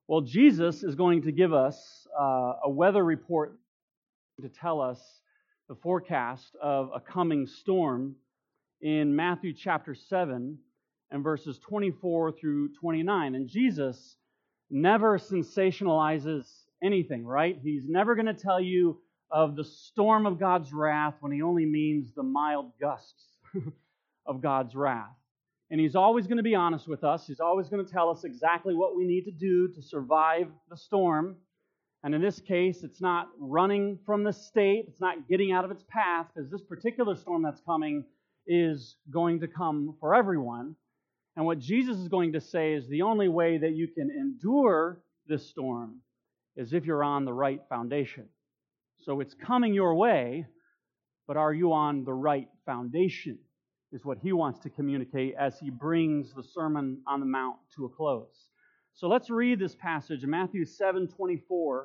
Well, Jesus is going to give us a weather report to tell us the forecast of a coming storm in Matthew chapter 7 and verses 24 through 29. And Jesus never sensationalizes anything, right? He's never going to tell you of the storm of God's wrath when he only means the mild gusts of God's wrath. And he's always going to be honest with us. He's always going to tell us exactly what we need to do to survive the storm. And in this case, it's not running from the state. It's not getting out of its path, because this particular storm that's coming is going to come for everyone. And what Jesus is going to say is the only way that you can endure this storm is if you're on the right foundation. So it's coming your way, but are you on the right foundation? Is what he wants to communicate as he brings the Sermon on the Mount to a close. So let's read this passage in Matthew 7:24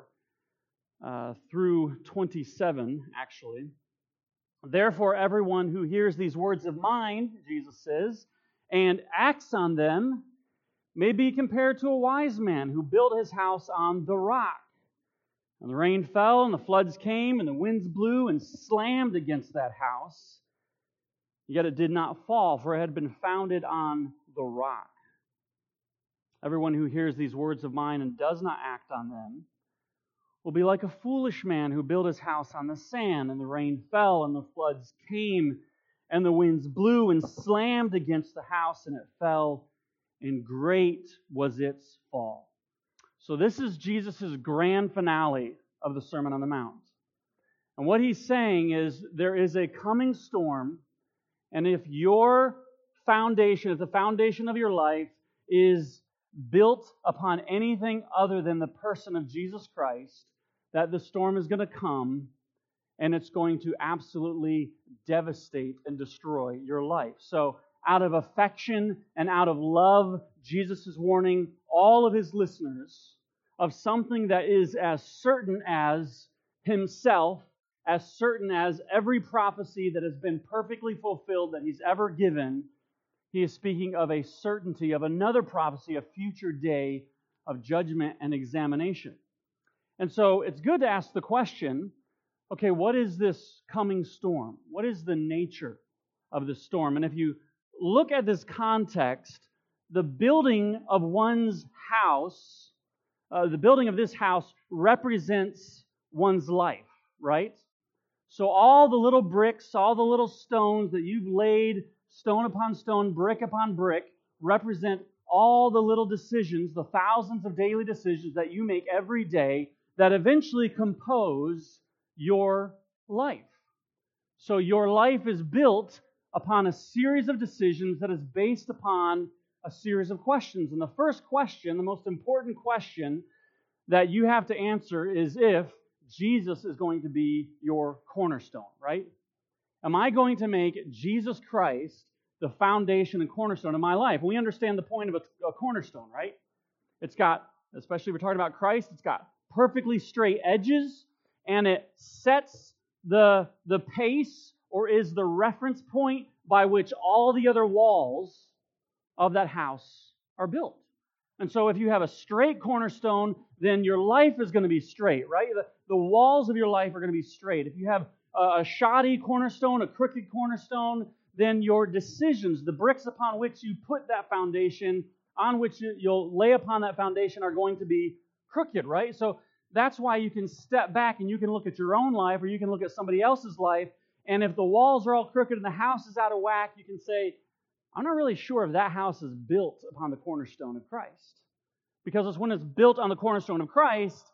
through 27, actually. Therefore, everyone who hears these words of mine, Jesus says, and acts on them may be compared to a wise man who built his house on the rock. And the rain fell, and the floods came, and the winds blew and slammed against that house. Yet it did not fall, for it had been founded on the rock. Everyone who hears these words of mine and does not act on them will be like a foolish man who built his house on the sand, and the rain fell, and the floods came, and the winds blew and slammed against the house, and it fell, and great was its fall. So this is Jesus' grand finale of the Sermon on the Mount. And what he's saying is there is a coming storm. And if your foundation, if the foundation of your life is built upon anything other than the person of Jesus Christ, that the storm is going to come and it's going to absolutely devastate and destroy your life. So out of affection and out of love, Jesus is warning all of his listeners of something that is as certain as himself, as certain as every prophecy that has been perfectly fulfilled that he's ever given. He is speaking of a certainty of another prophecy, a future day of judgment and examination. And so it's good to ask the question, okay, what is this coming storm? What is the nature of the storm? And if you look at this context, the building of one's house, the building of this house represents one's life, right? So all the little bricks, all the little stones that you've laid, stone upon stone, brick upon brick, represent all the little decisions, the thousands of daily decisions that you make every day that eventually compose your life. So your life is built upon a series of decisions that is based upon a series of questions. And the first question, the most important question that you have to answer is if Jesus is going to be your cornerstone, right? Am I going to make Jesus Christ the foundation and cornerstone of my life? We understand the point of a cornerstone, right? It's got, especially if we're talking about Christ, it's got perfectly straight edges, and it sets the pace or is the reference point by which all the other walls of that house are built. And so if you have a straight cornerstone, then your life is going to be straight, right? The walls of your life are going to be straight. If you have a shoddy cornerstone, a crooked cornerstone, then your decisions, the bricks upon which you put that foundation, on which you'll lay upon that foundation, are going to be crooked, right? So that's why you can step back and you can look at your own life, or you can look at somebody else's life, and if the walls are all crooked and the house is out of whack, you can say, I'm not really sure if that house is built upon the cornerstone of Christ. Because it's when it's built on the cornerstone of Christ,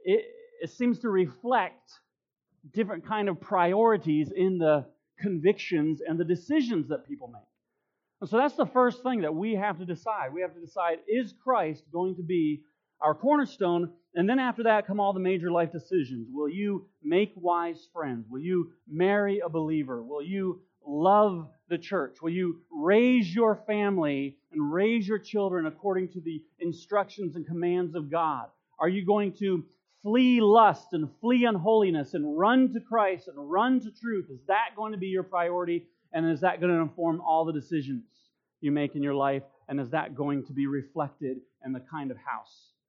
it seems to reflect different kind of priorities in the convictions and the decisions that people make. And so that's the first thing that we have to decide. We have to decide, is Christ going to be our cornerstone? And then after that come all the major life decisions. Will you make wise friends? Will you marry a believer? Will you love the church? Will you raise your family and raise your children according to the instructions and commands of God? Are you going to flee lust and flee unholiness and run to Christ and run to truth? Is that going to be your priority? And is that going to inform all the decisions you make in your life? And is that going to be reflected in the kind of house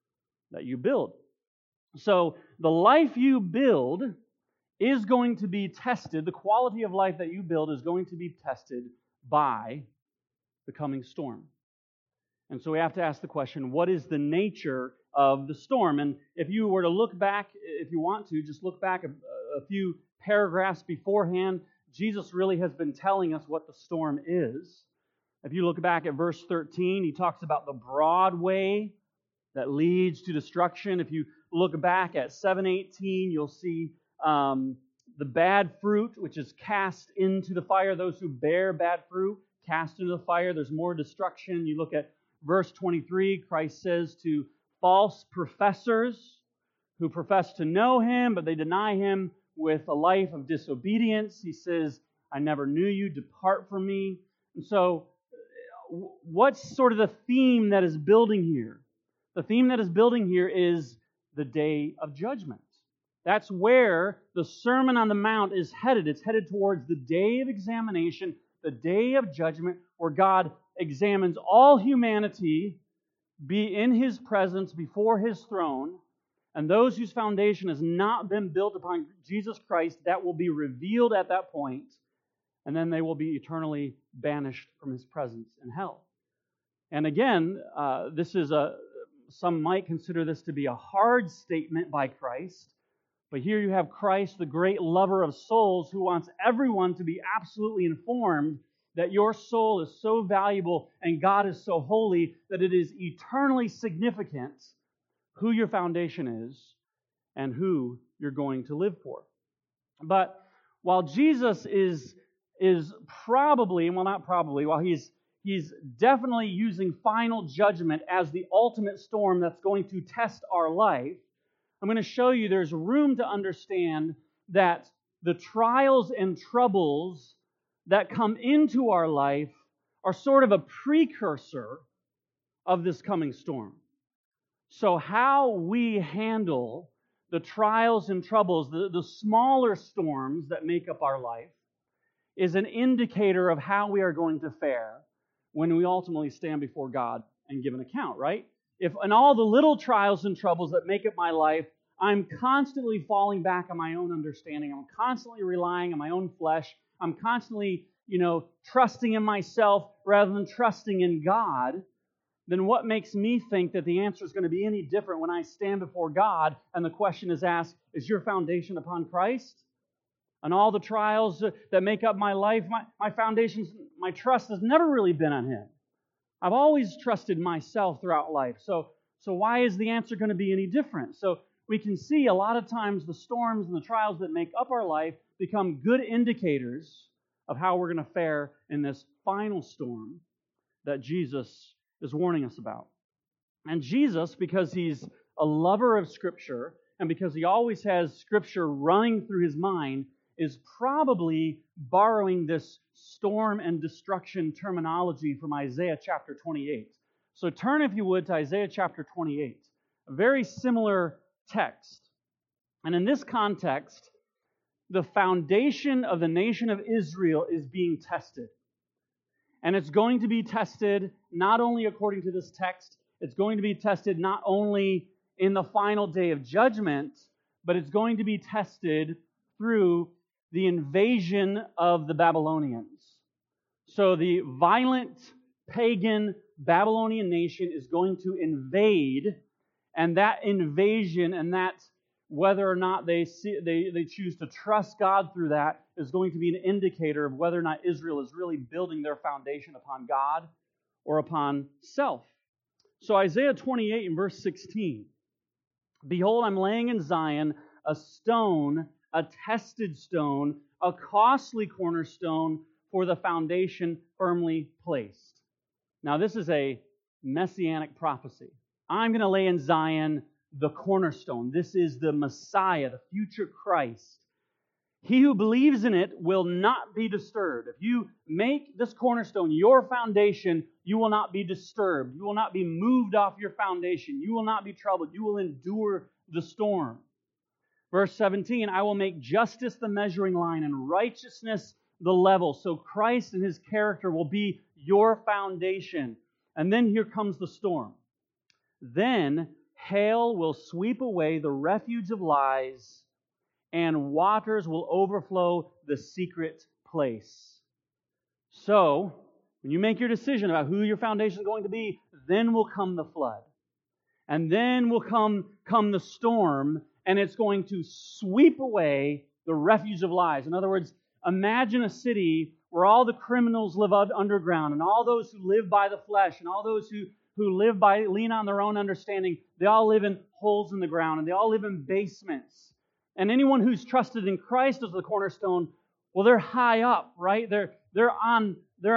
that you build. So the life you build is going to be tested. The quality of life that you build is going to be tested by the coming storm. And so we have to ask the question, what is the nature of the storm? And if you were to look back, if you want to, just look back a few paragraphs beforehand, Jesus really has been telling us what the storm is. If you look back at verse 13, he talks about the broad way that leads to destruction. If you look back at 7:18, you'll see the bad fruit, which is cast into the fire. Those who bear bad fruit, cast into the fire. There's more destruction. You look at verse 23, Christ says to false professors who profess to know Him, but they deny Him with a life of disobedience. He says, I never knew you, depart from me. And so, what's sort of the theme that is building here? The theme that is building here is the day of judgment. That's where the Sermon on the Mount is headed. It's headed towards the day of examination, the day of judgment, where God examines all humanity, be in His presence before His throne, and those whose foundation has not been built upon Jesus Christ, that will be revealed at that point, and then they will be eternally banished from His presence in hell. And again, some might consider this to be a hard statement by Christ, but here you have Christ, the great lover of souls, who wants everyone to be absolutely informed that your soul is so valuable and God is so holy that it is eternally significant who your foundation is and who you're going to live for. But while Jesus is probably, well, not probably, while he's definitely using final judgment as the ultimate storm that's going to test our life, I'm going to show you there's room to understand that the trials and troubles that come into our life are sort of a precursor of this coming storm. So how we handle the trials and troubles, the smaller storms that make up our life, is an indicator of how we are going to fare when we ultimately stand before God and give an account, right? If in all the little trials and troubles that make up my life, I'm constantly falling back on my own understanding, I'm constantly relying on my own flesh, I'm constantly, trusting in myself rather than trusting in God, then what makes me think that the answer is going to be any different when I stand before God and the question is asked, is your foundation upon Christ? And all the trials that make up my life, my foundation, my trust has never really been on Him. I've always trusted myself throughout life. So why is the answer going to be any different? So we can see a lot of times the storms and the trials that make up our life become good indicators of how we're going to fare in this final storm that Jesus is warning us about. And Jesus, because He's a lover of Scripture, and because He always has Scripture running through His mind, is probably borrowing this storm and destruction terminology from Isaiah chapter 28. So turn, if you would, to Isaiah chapter 28, a very similar text. And in this context, the foundation of the nation of Israel is being tested. And it's going to be tested not only according to this text, it's going to be tested not only in the final day of judgment, but it's going to be tested through the invasion of the Babylonians. So the violent pagan Babylonian nation is going to invade, and that invasion and that whether or not they choose to trust God through that is going to be an indicator of whether or not Israel is really building their foundation upon God or upon self. So Isaiah 28 in verse 16, behold, I'm laying in Zion a stone, a tested stone, a costly cornerstone for the foundation firmly placed. Now this is a messianic prophecy. I'm going to lay in Zion the cornerstone. This is the Messiah, the future Christ. He who believes in it will not be disturbed. If you make this cornerstone your foundation, you will not be disturbed. You will not be moved off your foundation. You will not be troubled. You will endure the storm. Verse 17, I will make justice the measuring line and righteousness the level. So Christ and His character will be your foundation. And then here comes the storm. Then Hail will sweep away the refuge of lies, and waters will overflow the secret place. So, when you make your decision about who your foundation is going to be, then will come the flood. And then will come the storm, and it's going to sweep away the refuge of lies. In other words, imagine a city where all the criminals live underground, and all those who live by the flesh, and all those who lean on their own understanding, they all live in holes in the ground, and they all live in basements. And anyone who's trusted in Christ as the cornerstone, well, they're high up, right? They're on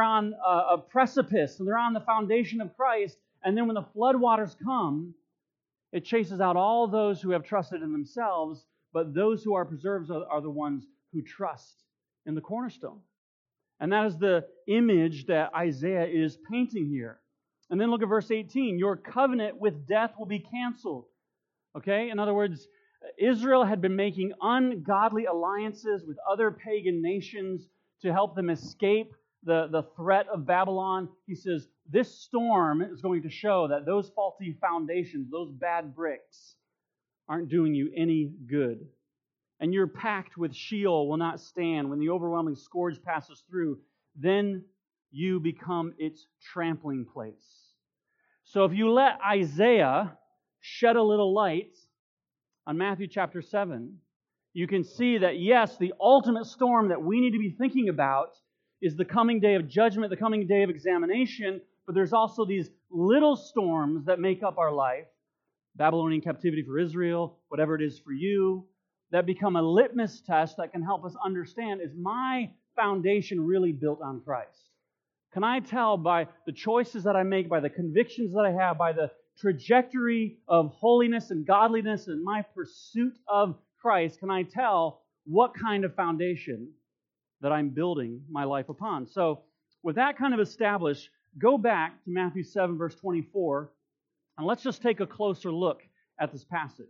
a precipice, and they're on the foundation of Christ. And then when the floodwaters come, it chases out all those who have trusted in themselves, but those who are preserved are the ones who trust in the cornerstone. And that is the image that Isaiah is painting here. And then look at verse 18. Your covenant with death will be canceled. Okay? In other words, Israel had been making ungodly alliances with other pagan nations to help them escape the threat of Babylon. He says, this storm is going to show that those faulty foundations, those bad bricks, aren't doing you any good. And your pact with Sheol will not stand. When the overwhelming scourge passes through, then you become its trampling place. So if you let Isaiah shed a little light on Matthew chapter 7, you can see that, yes, the ultimate storm that we need to be thinking about is the coming day of judgment, the coming day of examination, but there's also these little storms that make up our life, Babylonian captivity for Israel, whatever it is for you, that become a litmus test that can help us understand, is my foundation really built on Christ? Can I tell by the choices that I make, by the convictions that I have, by the trajectory of holiness and godliness and my pursuit of Christ, can I tell what kind of foundation that I'm building my life upon? So, with that kind of established, go back to Matthew 7, verse 24, and let's just take a closer look at this passage.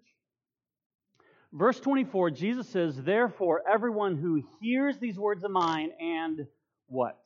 Verse 24, Jesus says, therefore, everyone who hears these words of mine and what?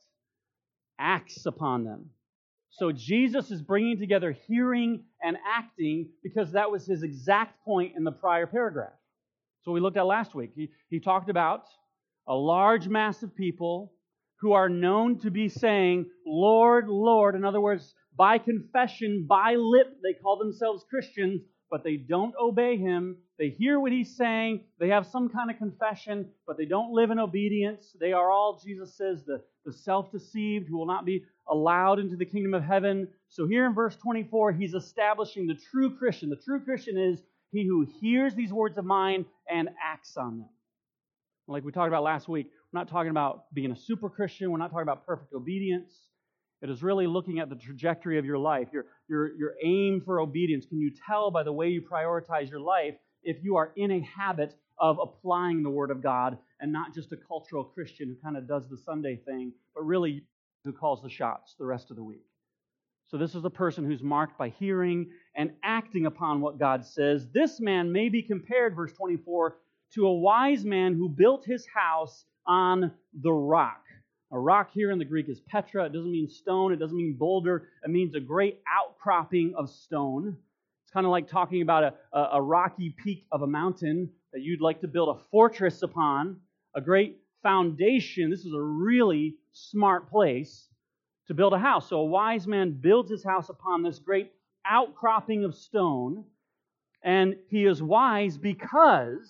Acts upon them. So Jesus is bringing together hearing and acting because that was his exact point in the prior paragraph. So we looked at last week. He talked about a large mass of people who are known to be saying, Lord, Lord. In other words, by confession, by lip, they call themselves Christians, but they don't obey him. They hear what he's saying. They have some kind of confession, but they don't live in obedience. They are all, Jesus says, the self-deceived who will not be allowed into the kingdom of heaven. So here in verse 24, he's establishing the true Christian. The true Christian is he who hears these words of mine and acts on them. Like we talked about last week, we're not talking about being a super Christian. We're not talking about perfect obedience. It is really looking at the trajectory of your life, your aim for obedience. Can you tell by the way you prioritize your life if you are in a habit of applying the Word of God and not just a cultural Christian who kind of does the Sunday thing, but really who calls the shots the rest of the week? So this is a person who's marked by hearing and acting upon what God says. This man may be compared, verse 24, to a wise man who built his house on the rock. A rock here in the Greek is Petra. It doesn't mean stone. It doesn't mean boulder. It means a great outcropping of stone. It's kind of like talking about a rocky peak of a mountain that you'd like to build a fortress upon, a great foundation. This is a really smart place to build a house. So a wise man builds his house upon this great outcropping of stone, and he is wise because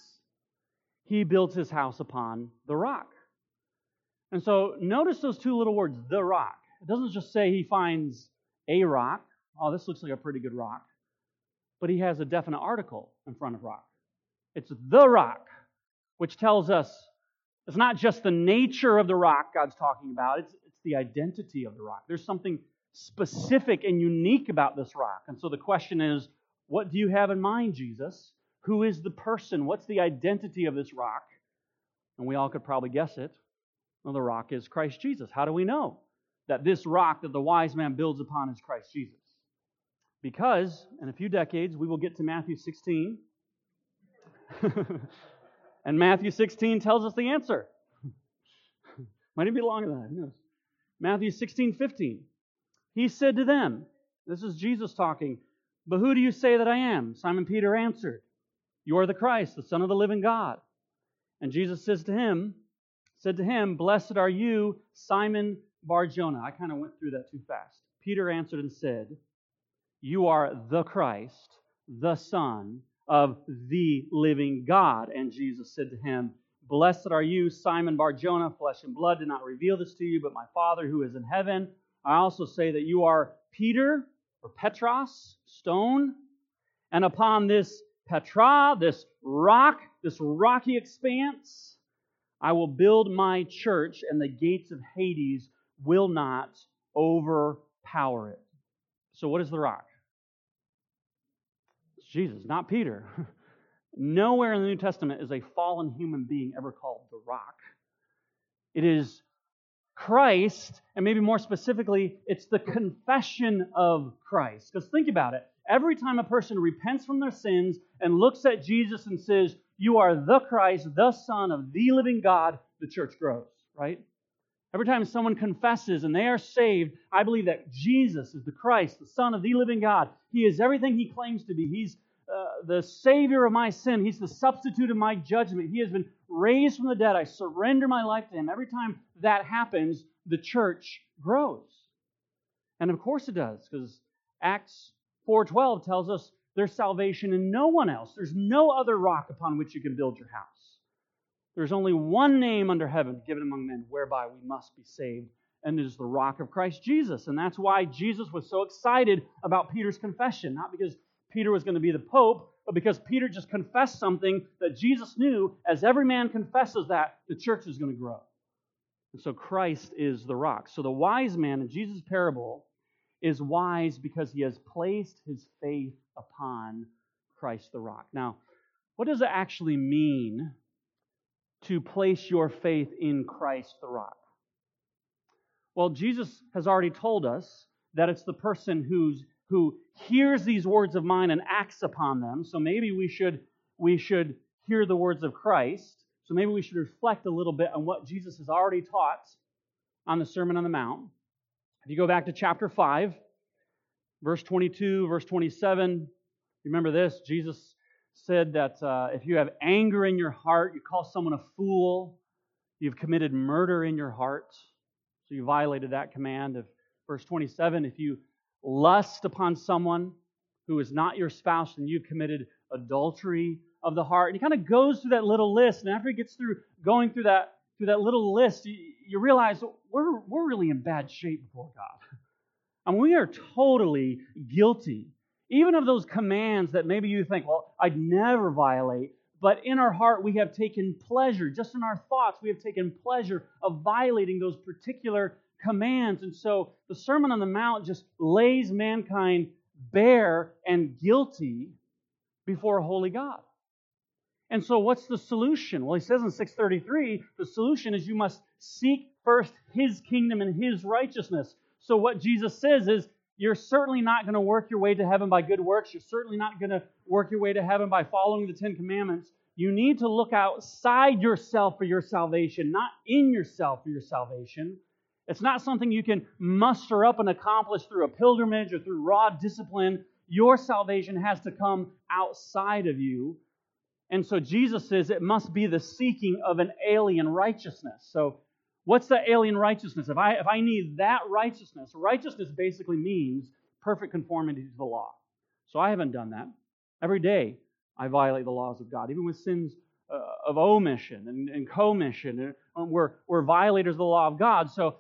he builds his house upon the rock. And so notice those two little words, the rock. It doesn't just say he finds a rock. Oh, this looks like a pretty good rock. But he has a definite article in front of rock. It's the rock, which tells us it's not just the nature of the rock God's talking about, it's the identity of the rock. There's something specific and unique about this rock. And so the question is, what do you have in mind, Jesus? Who is the person? What's the identity of this rock? And we all could probably guess it. Well, the rock is Christ Jesus. How do we know that this rock that the wise man builds upon is Christ Jesus? Because in a few decades, we will get to Matthew 16. And Matthew 16 tells us the answer. Might even be longer than that. Who knows? Matthew 16:15. He said to them, this is Jesus talking, "But who do you say that I am?" Simon Peter answered, "You are the Christ, the Son of the living God." And Jesus said to him, "Blessed are you, Simon Bar-Jonah." I kind of went through that too fast. Peter answered and said, "You are the Christ, the Son of the living God." And Jesus said to him, "Blessed are you, Simon Bar-Jonah. Flesh and blood did not reveal this to you, but my Father who is in heaven. I also say that you are Peter," or Petros, stone, "and upon this Petra, this rock, this rocky expanse, I will build my church, and the gates of Hades will not overpower it." So what is the rock? It's Jesus, not Peter. Nowhere in the New Testament is a fallen human being ever called the rock. It is Christ, and maybe more specifically, it's the confession of Christ. Because think about it. Every time a person repents from their sins and looks at Jesus and says, "You are the Christ, the Son of the living God," the church grows, right? Every time someone confesses and they are saved, I believe that Jesus is the Christ, the Son of the living God. He is everything He claims to be. He's the Savior of my sin. He's the substitute of my judgment. He has been raised from the dead. I surrender my life to Him. Every time that happens, the church grows. And of course it does, because Acts 4:12 tells us there's salvation in no one else. There's no other rock upon which you can build your house. There's only one name under heaven given among men whereby we must be saved, and it is the rock of Christ Jesus. And that's why Jesus was so excited about Peter's confession, not because Peter was going to be the Pope, but because Peter just confessed something that Jesus knew. As every man confesses that, the church is going to grow. And so Christ is the rock. So the wise man in Jesus' parable is wise because he has placed his faith upon Christ the rock. Now, what does it actually mean to place your faith in Christ the rock? Well, Jesus has already told us that it's the person who hears these words of mine and acts upon them. So maybe we should hear the words of Christ. So maybe we should reflect a little bit on what Jesus has already taught on the Sermon on the Mount. If you go back to chapter 5, verse 22, verse 27, remember this. Jesus said that if you have anger in your heart, you call someone a fool, you've committed murder in your heart. So you violated that command of verse 27. If you lust upon someone who is not your spouse, then you've committed adultery of the heart. And he kind of goes through that little list, and after he gets through going through that little list, you realize we're really in bad shape before God. And we are totally guilty, even of those commands that maybe you think, well, I'd never violate. But in our heart, we have taken pleasure. Just in our thoughts, we have taken pleasure of violating those particular commands. And so the Sermon on the Mount just lays mankind bare and guilty before a holy God. And so what's the solution? Well, he says in 6:33, the solution is you must seek first His kingdom and His righteousness. So what Jesus says is, you're certainly not going to work your way to heaven by good works. You're certainly not going to work your way to heaven by following the Ten Commandments. You need to look outside yourself for your salvation, not in yourself for your salvation. It's not something you can muster up and accomplish through a pilgrimage or through raw discipline. Your salvation has to come outside of you. And so Jesus says it must be the seeking of an alien righteousness. So what's the alien righteousness? If I need that righteousness, righteousness basically means perfect conformity to the law. So I haven't done that. Every day I violate the laws of God, even with sins of omission and commission. We're violators of the law of God. So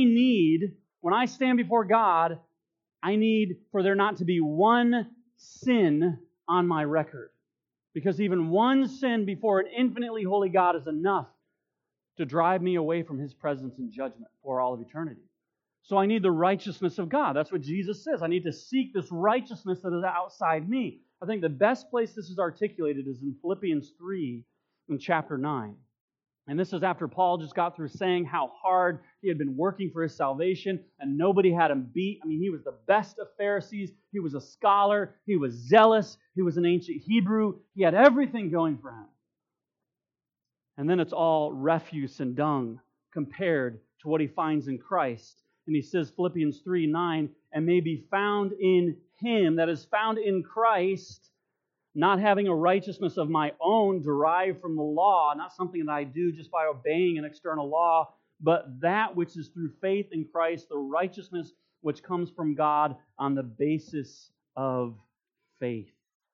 when I stand before God, I need for there not to be one sin on my record. Because even one sin before an infinitely holy God is enough to drive me away from His presence and judgment for all of eternity. So I need the righteousness of God. That's what Jesus says. I need to seek this righteousness that is outside me. I think the best place this is articulated is in Philippians 3 in chapter 9. And this is after Paul just got through saying how hard he had been working for his salvation and nobody had him beat. I mean, he was the best of Pharisees. He was a scholar. He was zealous. He was an ancient Hebrew. He had everything going for him. And then it's all refuse and dung compared to what he finds in Christ. And he says, Philippians 3:9, and may be found in Him, that is found in Christ, not having a righteousness of my own derived from the law, not something that I do just by obeying an external law, but that which is through faith in Christ, the righteousness which comes from God on the basis of faith.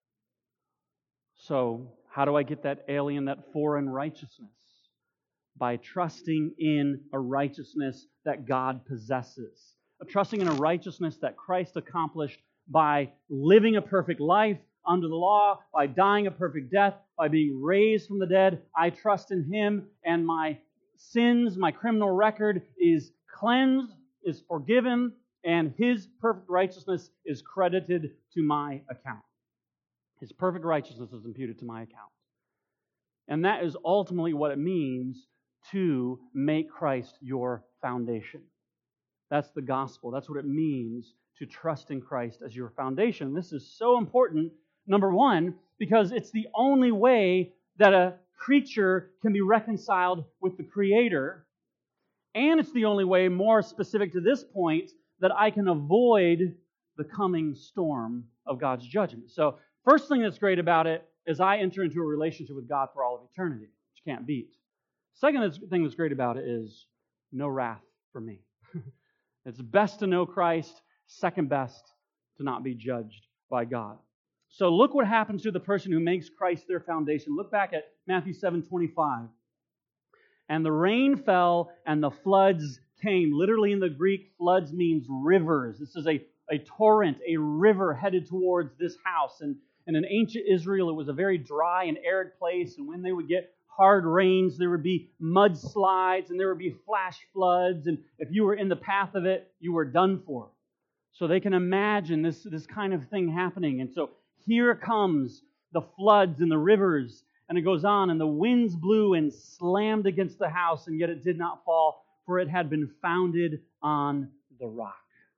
So, how do I get that alien, that foreign righteousness? By trusting in a righteousness that God possesses. Trusting in a righteousness that Christ accomplished by living a perfect life under the law, by dying a perfect death, by being raised from the dead. I trust in Him, and my sins, my criminal record is cleansed, is forgiven, and His perfect righteousness is credited to my account. His perfect righteousness is imputed to my account. And that is ultimately what it means to make Christ your foundation. That's the gospel. That's what it means to trust in Christ as your foundation. This is so important, number one, because it's the only way that a creature can be reconciled with the Creator. And it's the only way, more specific to this point, that I can avoid the coming storm of God's judgment. So, first thing that's great about it is I enter into a relationship with God for all of eternity, which you can't beat. Second thing that's great about it is no wrath for me. It's best to know Christ, second best to not be judged by God. So look what happens to the person who makes Christ their foundation. Look back at Matthew 7:25. And the rain fell and the floods came. Literally in the Greek, floods means rivers. This is a torrent, a river headed towards this house. And in ancient Israel, it was a very dry and arid place. And when they would get hard rains, there would be mudslides, and there would be flash floods. And if you were in the path of it, you were done for. So they can imagine this kind of thing happening. And so here comes the floods and the rivers. And it goes on, and the winds blew and slammed against the house, and yet it did not fall, for it had been founded on the rock.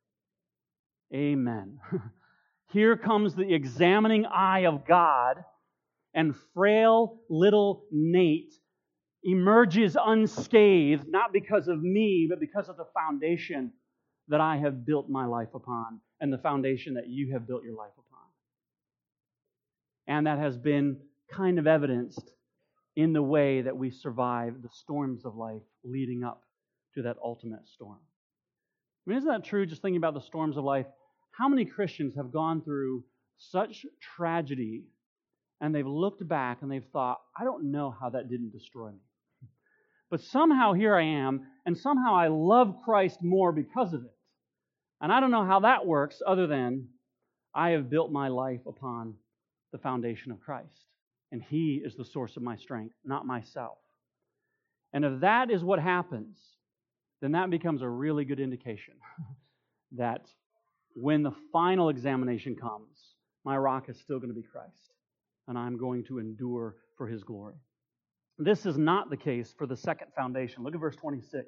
Amen. Here comes the examining eye of God, and frail little Nate emerges unscathed, not because of me, but because of the foundation that I have built my life upon, and the foundation that you have built your life upon. And that has been kind of evidenced in the way that we survive the storms of life leading up to that ultimate storm. I mean, isn't that true, just thinking about the storms of life? How many Christians have gone through such tragedy, and they've looked back and they've thought, I don't know how that didn't destroy me. But somehow here I am, and somehow I love Christ more because of it. And I don't know how that works other than I have built my life upon the foundation of Christ. And He is the source of my strength, not myself. And if that is what happens, then that becomes a really good indication that when the final examination comes, my rock is still going to be Christ, and I'm going to endure for His glory. This is not the case for the second foundation. Look at verse 26.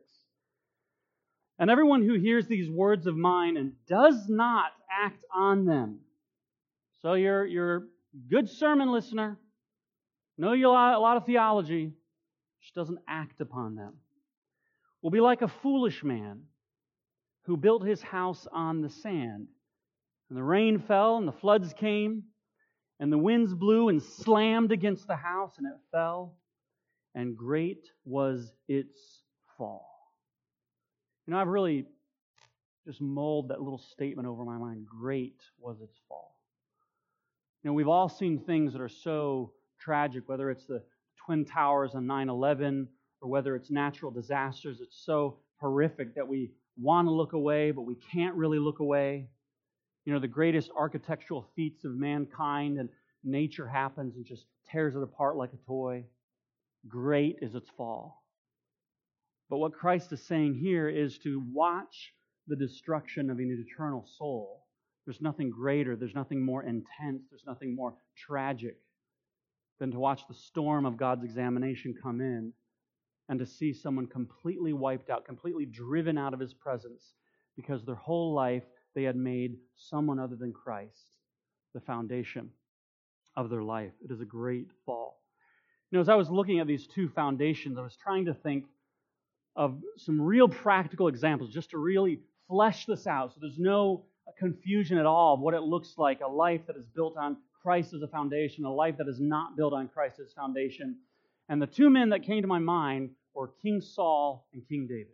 And everyone who hears these words of mine and does not act on them. So you're a good sermon listener, know you a lot of theology, just doesn't act upon them, will be like a foolish man who built his house on the sand. And the rain fell, and the floods came, and the winds blew and slammed against the house, and it fell, and great was its fall. You know, I've really just mulled that little statement over my mind. Great was its fall. You know, we've all seen things that are so tragic, whether it's the Twin Towers on 9/11 or whether it's natural disasters. It's so horrific that we want to look away, but we can't really look away. You know, the greatest architectural feats of mankind, and nature happens and just tears it apart like a toy. Great is its fall. But what Christ is saying here is to watch the destruction of an eternal soul. There's nothing greater, there's nothing more intense, there's nothing more tragic than to watch the storm of God's examination come in and to see someone completely wiped out, completely driven out of His presence because their whole life they had made someone other than Christ the foundation of their life. It is a great fall. You know, as I was looking at these two foundations, I was trying to think of some real practical examples just to really flesh this out so there's no confusion at all of what it looks like, a life that is built on Christ as a foundation, a life that is not built on Christ as a foundation. And the two men that came to my mind were King Saul and King David.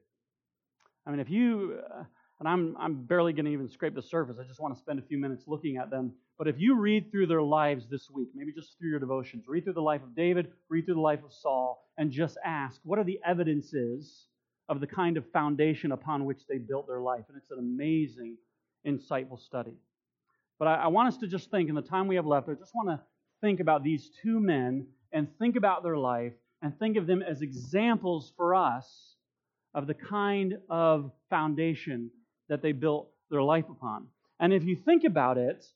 I mean, if you, and I'm barely going to even scrape the surface, I just want to spend a few minutes looking at them. But if you read through their lives this week, maybe just through your devotions, read through the life of David, read through the life of Saul, and just ask, what are the evidences of the kind of foundation upon which they built their life? And it's an amazing, insightful study. But I want us to just think, in the time we have left, I just want to think about these two men and think about their life and think of them as examples for us of the kind of foundation that they built their life upon. And if you think about it,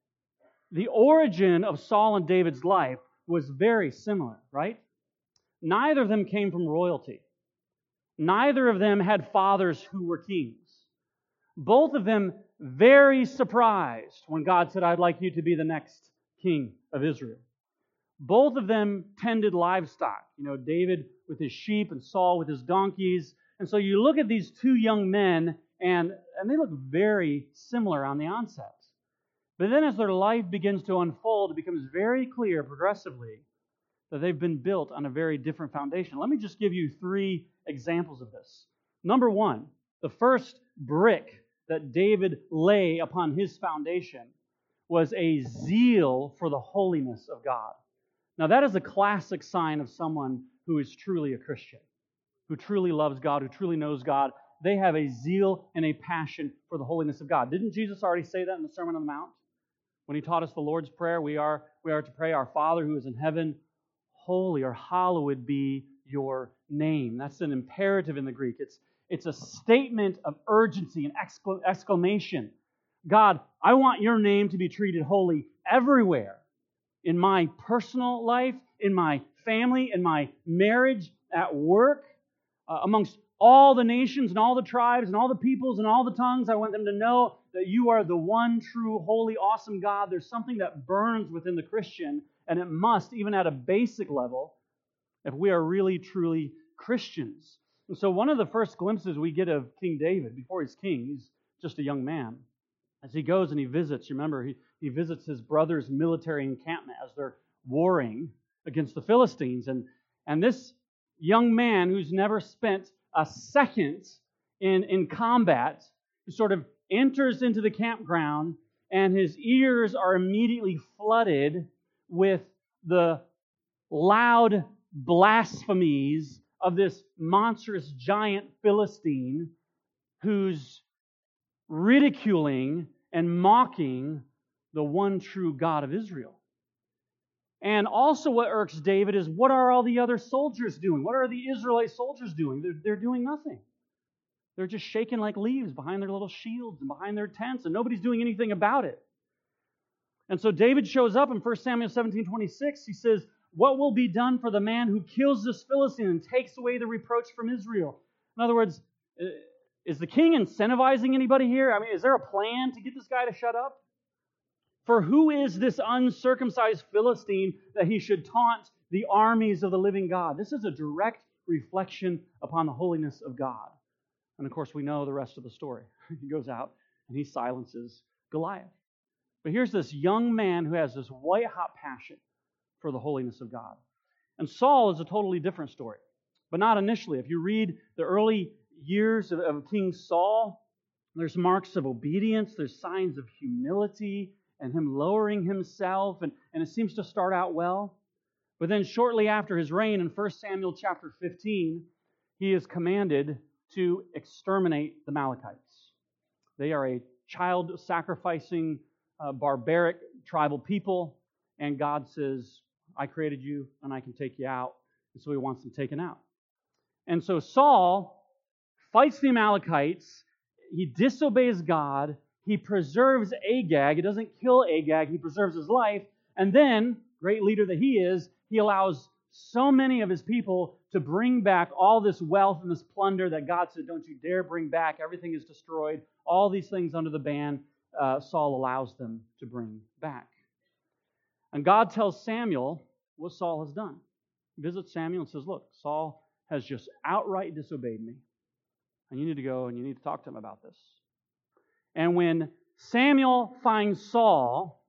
the origin of Saul and David's life was very similar, right? Neither of them came from royalty. Neither of them had fathers who were kings. Both of them very surprised when God said, I'd like you to be the next king of Israel. Both of them tended livestock. David with his sheep and Saul with his donkeys. And so you look at these two young men, and they look very similar on the onset. But then as their life begins to unfold, it becomes very clear progressively that they've been built on a very different foundation. Let me just give you 3 examples of this. Number 1, the first brick that David lay upon his foundation was a zeal for the holiness of God. Now that is a classic sign of someone who is truly a Christian, who truly loves God, who truly knows God. They have a zeal and a passion for the holiness of God. Didn't Jesus already say that in the Sermon on the Mount? When He taught us the Lord's Prayer, we are to pray, Our Father who is in heaven, holy or hallowed be your name. That's an imperative in the Greek. It's a statement of urgency, an exclamation. God, I want your name to be treated holy everywhere. In my personal life, in my family, in my marriage, at work, amongst all the nations and all the tribes and all the peoples and all the tongues. I want them to know that you are the one true, holy, awesome God. There's something that burns within the Christian, and it must, even at a basic level, if we are really, truly Christians. And so one of the first glimpses we get of King David, before he's king, he's just a young man, as he goes and he visits, remember, he visits his brother's military encampment as they're warring against the Philistines. And this young man who's never spent a second in combat, he sort of enters into the campground, and his ears are immediately flooded with the loud blasphemies of this monstrous giant Philistine who's ridiculing and mocking the one true God of Israel. And also what irks David is, what are all the other soldiers doing? What are the Israelite soldiers doing? They're doing nothing. They're just shaking like leaves behind their little shields and behind their tents, and nobody's doing anything about it. And so David shows up in 1 Samuel 17:26. He says, what will be done for the man who kills this Philistine and takes away the reproach from Israel? In other words, is the king incentivizing anybody here? I mean, is there a plan to get this guy to shut up? For who is this uncircumcised Philistine that he should taunt the armies of the living God? This is a direct reflection upon the holiness of God. And of course, we know the rest of the story. He goes out and he silences Goliath. But here's this young man who has this white-hot passion for the holiness of God. And Saul is a totally different story, but not initially. If you read the early years of King Saul, there's marks of obedience, there's signs of humility, and him lowering himself, and it seems to start out well. But then shortly after his reign, in 1 Samuel chapter 15, he is commanded to exterminate the Amalekites. They are a child-sacrificing, barbaric tribal people, and God says, I created you, and I can take you out. And so he wants them taken out. And so Saul fights the Amalekites. He disobeys God. He preserves Agag. He doesn't kill Agag. He preserves his life. And then, great leader that he is, he allows so many of his people to bring back all this wealth and this plunder that God said, don't you dare bring back. Everything is destroyed. All these things under the ban, Saul allows them to bring back. And God tells Samuel what Saul has done. He visits Samuel and says, look, Saul has just outright disobeyed me. And you need to go and you need to talk to him about this. And when Samuel finds Saul,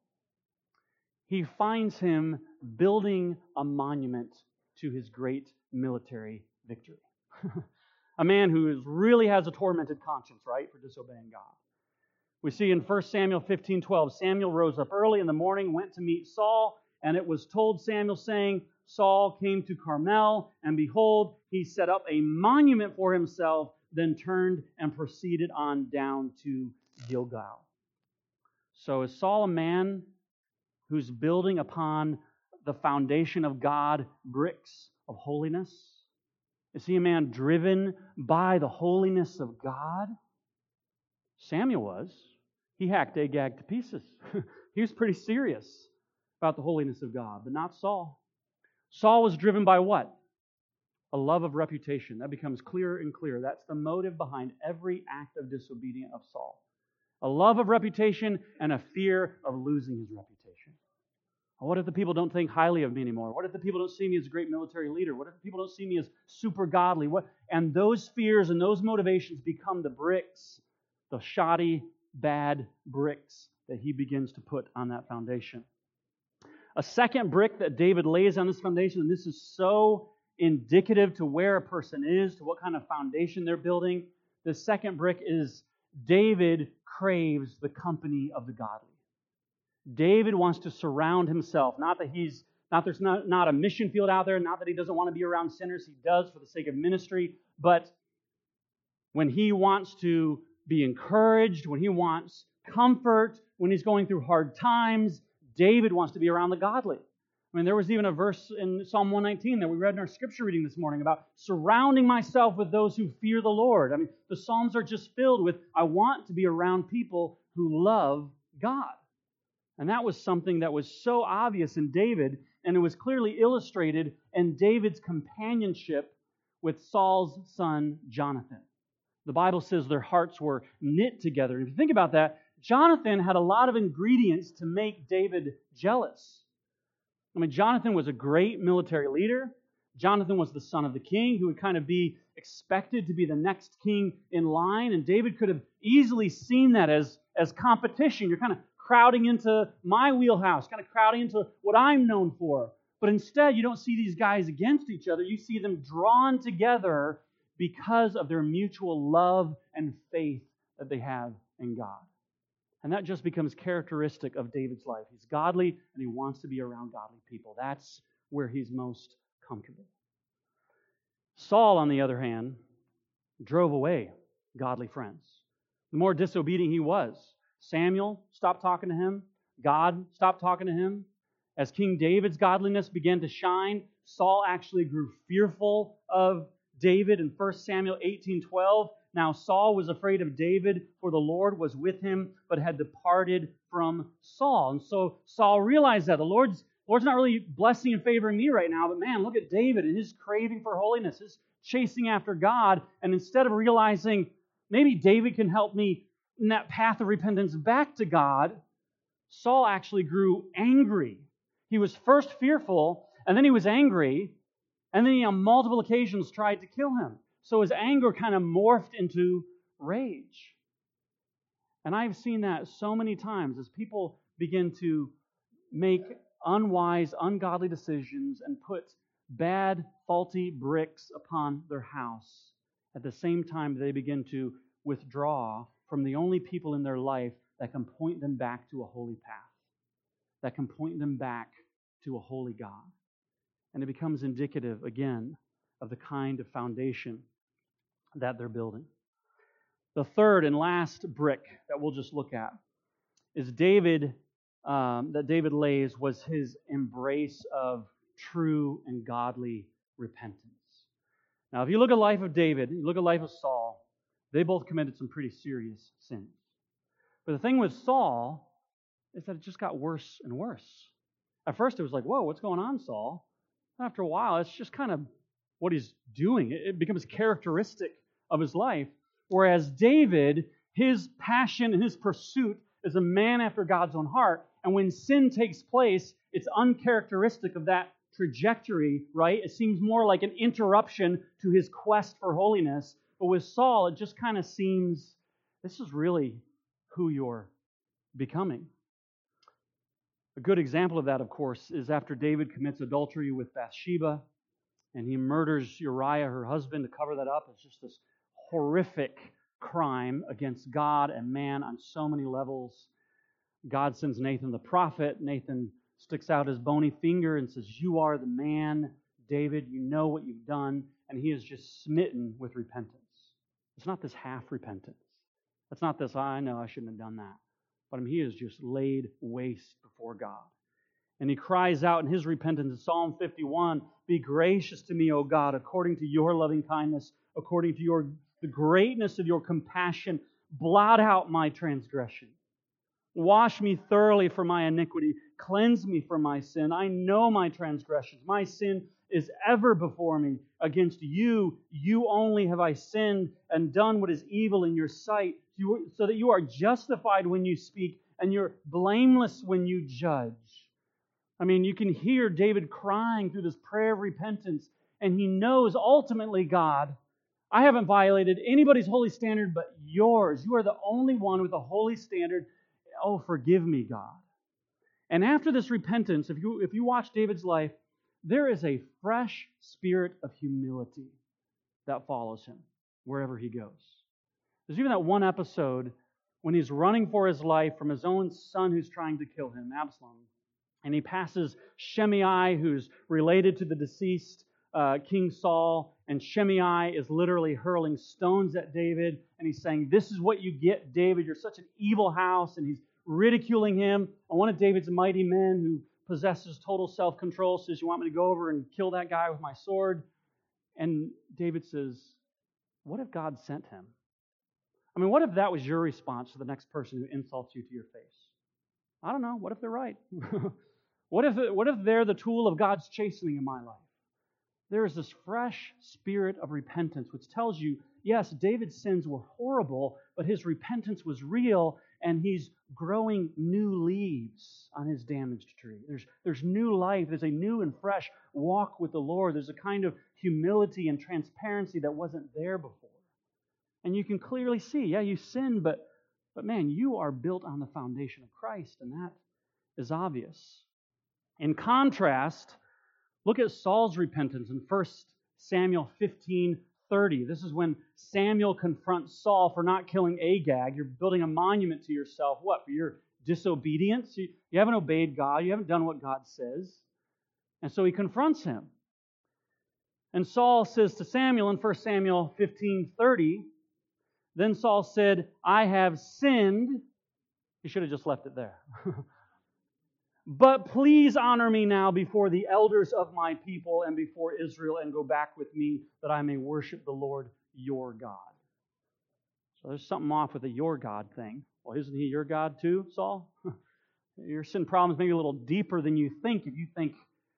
he finds him building a monument to his great military victory. A man who really has a tormented conscience, right, for disobeying God. We see in 1 Samuel 15:12, Samuel rose up early in the morning, went to meet Saul, and it was told Samuel, saying, Saul came to Carmel, and behold, he set up a monument for himself, then turned and proceeded on down to Gilgal. So is Saul a man who's building upon the foundation of God bricks of holiness? Is he a man driven by the holiness of God? Samuel was. He hacked Agag to pieces. He was pretty serious about the holiness of God, but not Saul. Saul was driven by what? A love of reputation. That becomes clearer and clearer. That's the motive behind every act of disobedience of Saul. A love of reputation and a fear of losing his reputation. What if the people don't think highly of me anymore? What if the people don't see me as a great military leader? What if the people don't see me as super godly? And those fears and those motivations become the bricks, the shoddy, bad bricks that he begins to put on that foundation. A second brick that David lays on this foundation, and this is so indicative to where a person is, to what kind of foundation they're building. The second brick is David craves the company of the godly. David wants to surround himself. Not that there's not a mission field out there, not that he doesn't want to be around sinners. He does for the sake of ministry. But when he wants to be encouraged, when he wants comfort, when he's going through hard times, David wants to be around the godly. I mean, there was even a verse in Psalm 119 that we read in our scripture reading this morning about surrounding myself with those who fear the Lord. I mean, the Psalms are just filled with, I want to be around people who love God. And that was something that was so obvious in David, and it was clearly illustrated in David's companionship with Saul's son, Jonathan. The Bible says their hearts were knit together. And if you think about that, Jonathan had a lot of ingredients to make David jealous. I mean, Jonathan was a great military leader. Jonathan was the son of the king who would kind of be expected to be the next king in line. And David could have easily seen that as competition. You're kind of crowding into my wheelhouse, kind of crowding into what I'm known for. But instead, you don't see these guys against each other. You see them drawn together because of their mutual love and faith that they have in God. And that just becomes characteristic of David's life. He's godly, and he wants to be around godly people. That's where he's most comfortable. Saul, on the other hand, drove away godly friends. The more disobedient he was, Samuel stopped talking to him. God stopped talking to him. As King David's godliness began to shine, Saul actually grew fearful of David in 1 Samuel 18:12. Now Saul was afraid of David, for the Lord was with him, but had departed from Saul. And so Saul realized that the Lord's not really blessing and favoring me right now, but man, look at David and his craving for holiness, his chasing after God. And instead of realizing maybe David can help me in that path of repentance back to God, Saul actually grew angry. He was first fearful, and then he was angry, and then he on multiple occasions tried to kill him. So his anger kind of morphed into rage. And I've seen that so many times as people begin to make unwise, ungodly decisions and put bad, faulty bricks upon their house. At the same time, they begin to withdraw from the only people in their life that can point them back to a holy path, that can point them back to a holy God. And it becomes indicative, again, of the kind of foundation that they're building. The third and last brick that we'll just look at is that David lays was his embrace of true and godly repentance. Now, if you look at the life of David, you look at the life of Saul, they both committed some pretty serious sins. But the thing with Saul is that it just got worse and worse. At first it was like, whoa, what's going on, Saul? After a while, it's just kind of what he's doing. It becomes characteristic of his life. Whereas David, his passion and his pursuit is a man after God's own heart. And when sin takes place, it's uncharacteristic of that trajectory, right? It seems more like an interruption to his quest for holiness. But with Saul, it just kind of seems, this is really who you're becoming. A good example of that, of course, is after David commits adultery with Bathsheba and he murders Uriah, her husband, to cover that up. It's just this horrific crime against God and man on so many levels. God sends Nathan the prophet. Nathan sticks out his bony finger and says, "You are the man, David. You know what you've done." And he is just smitten with repentance. It's not this half repentance. It's not this, "I know I shouldn't have done that." But he is just laid waste before God. And he cries out in his repentance in Psalm 51, "Be gracious to me, O God, according to your loving kindness, according to the greatness of your compassion. Blot out my transgression. Wash me thoroughly from my iniquity. Cleanse me from my sin. I know my transgressions. My sin is ever before me. Against you, you only have I sinned and done what is evil in your sight, so that you are justified when you speak and you're blameless when you judge." I mean, you can hear David crying through this prayer of repentance, and he knows ultimately, God, I haven't violated anybody's holy standard but yours. You are the only one with a holy standard. Oh, forgive me, God. And after this repentance, if you watch David's life, there is a fresh spirit of humility that follows him wherever he goes. There's even that one episode when he's running for his life from his own son who's trying to kill him, Absalom. And he passes Shimei, who's related to the deceased King Saul. And Shimei is literally hurling stones at David. And he's saying, "This is what you get, David. You're such an evil house." And he's ridiculing him. And one of David's mighty men who possesses total self-control says, "You want me to go over and kill that guy with my sword?" And David says, "What if God sent him?" I mean, what if that was your response to the next person who insults you to your face? I don't know. What if they're right? What if they're the tool of God's chastening in my life? There is this fresh spirit of repentance, which tells you, yes, David's sins were horrible, but his repentance was real, and he's growing new leaves on his damaged tree. There's new life. There's a new and fresh walk with the Lord. There's a kind of humility and transparency that wasn't there before. And you can clearly see, yeah, you sinned, but man, you are built on the foundation of Christ, and that is obvious. In contrast, look at Saul's repentance in 1 Samuel 15:30. This is when Samuel confronts Saul for not killing Agag. You're building a monument to yourself. What? For your disobedience? You haven't obeyed God. You haven't done what God says. And so he confronts him. And Saul says to Samuel in 1 Samuel 15:30, then Saul said, "I have sinned." He should have just left it there. "But please honor me now before the elders of my people and before Israel, and go back with me that I may worship the Lord your God." So there's something off with the "your God" thing. Well, isn't he your God too, Saul? Your sin problem is maybe a little deeper than you think. If you think,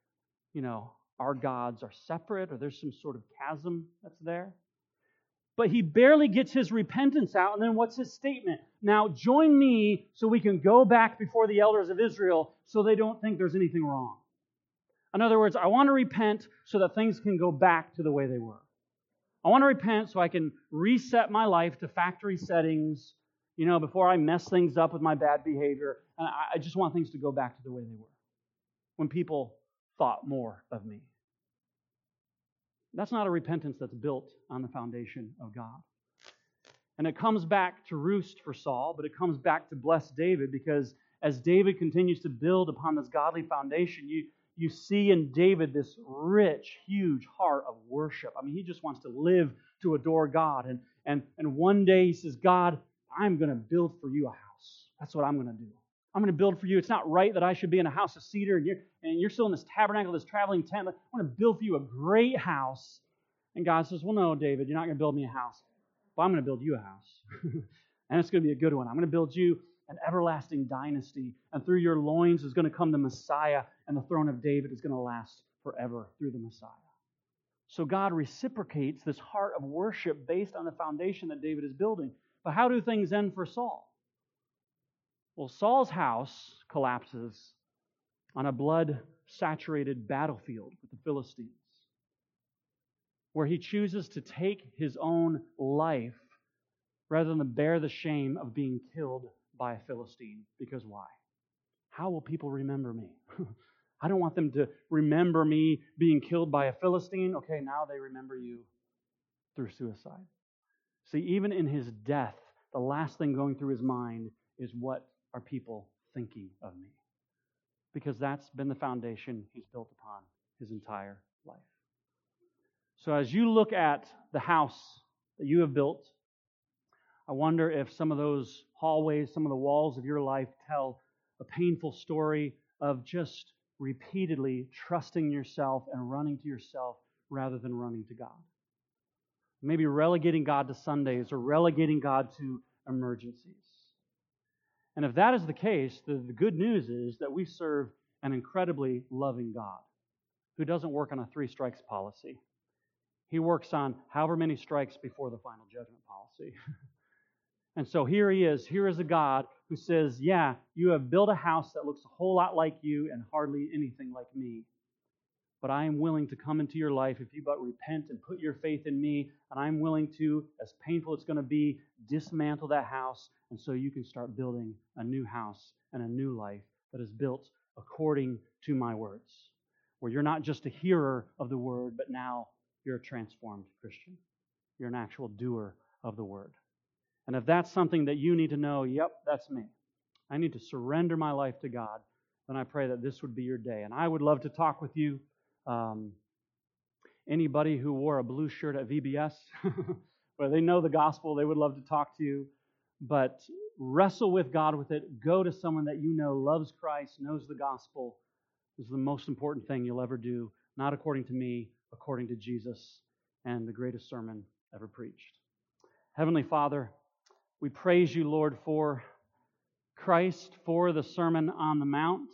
our gods are separate or there's some sort of chasm that's there. But he barely gets his repentance out, and then what's his statement? "Now join me so we can go back before the elders of Israel so they don't think there's anything wrong." In other words, I want to repent so that things can go back to the way they were. I want to repent so I can reset my life to factory settings, before I mess things up with my bad behavior. And I just want things to go back to the way they were when people thought more of me. That's not a repentance that's built on the foundation of God. And it comes back to roost for Saul, but it comes back to bless David, because as David continues to build upon this godly foundation, you see in David this rich, huge heart of worship. I mean, he just wants to live to adore God. And one day he says, "God, I'm going to build for you a house. That's what I'm going to do. I'm going to build for you. It's not right that I should be in a house of cedar and you're still in this tabernacle, this traveling tent. I want to build for you a great house." And God says, "Well, no, David, you're not going to build me a house. But I'm going to build you a house. And it's going to be a good one. I'm going to build you an everlasting dynasty. And through your loins is going to come the Messiah. And the throne of David is going to last forever through the Messiah." So God reciprocates this heart of worship based on the foundation that David is building. But how do things end for Saul? Well, Saul's house collapses on a blood-saturated battlefield with the Philistines, where he chooses to take his own life rather than bear the shame of being killed by a Philistine. Because why? How will people remember me? I don't want them to remember me being killed by a Philistine. Okay, now they remember you through suicide. See, even in his death, the last thing going through his mind is, what are people thinking of me? Because that's been the foundation he's built upon his entire life. So as you look at the house that you have built, I wonder if some of those hallways, some of the walls of your life tell a painful story of just repeatedly trusting yourself and running to yourself rather than running to God. Maybe relegating God to Sundays or relegating God to emergencies. And if that is the case, the good news is that we serve an incredibly loving God who doesn't work on a 3 strikes policy. He works on however many strikes before the final judgment policy. And so here he is. Here is a God who says, yeah, you have built a house that looks a whole lot like you and hardly anything like me. But I am willing to come into your life if you but repent and put your faith in me. And I'm willing to, as painful it's going to be, dismantle that house. And so you can start building a new house and a new life that is built according to my words. Where you're not just a hearer of the word, but now you're a transformed Christian. You're an actual doer of the word. And if that's something that you need to know, yep, that's me. I need to surrender my life to God. Then I pray that this would be your day. And I would love to talk with you. Anybody who wore a blue shirt at VBS, where they know the gospel, they would love to talk to you. But wrestle with God with it. Go to someone that you know loves Christ, knows the gospel. This is the most important thing you'll ever do. Not according to me, according to Jesus and the greatest sermon ever preached. Heavenly Father, we praise you, Lord, for Christ, for the Sermon on the Mount.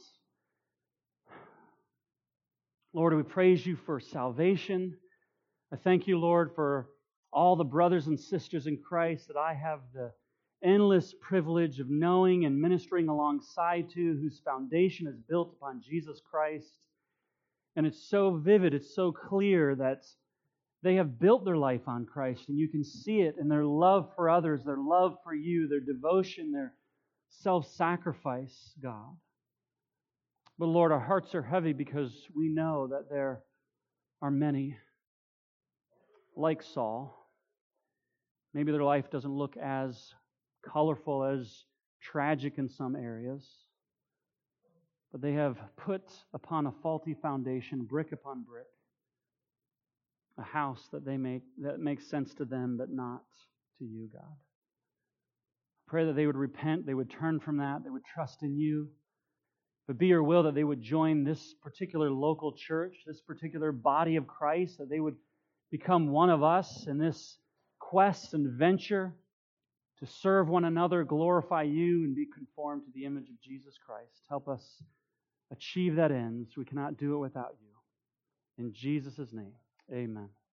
Lord, we praise you for salvation. I thank you, Lord, for all the brothers and sisters in Christ that I have the endless privilege of knowing and ministering alongside to, whose foundation is built upon Jesus Christ. And it's so vivid, it's so clear that they have built their life on Christ, and you can see it in their love for others, their love for you, their devotion, their self-sacrifice, God. But Lord, our hearts are heavy because we know that there are many like Saul. Maybe their life doesn't look as colorful, as tragic in some areas, but they have put upon a faulty foundation, brick upon brick, a house that makes sense to them, but not to you, God. Pray that they would repent, they would turn from that, they would trust in you. But be your will that they would join this particular local church, this particular body of Christ, that they would become one of us in this quest and venture to serve one another, glorify you, and be conformed to the image of Jesus Christ. Help us achieve that end. We cannot do it without you. In Jesus' name, amen.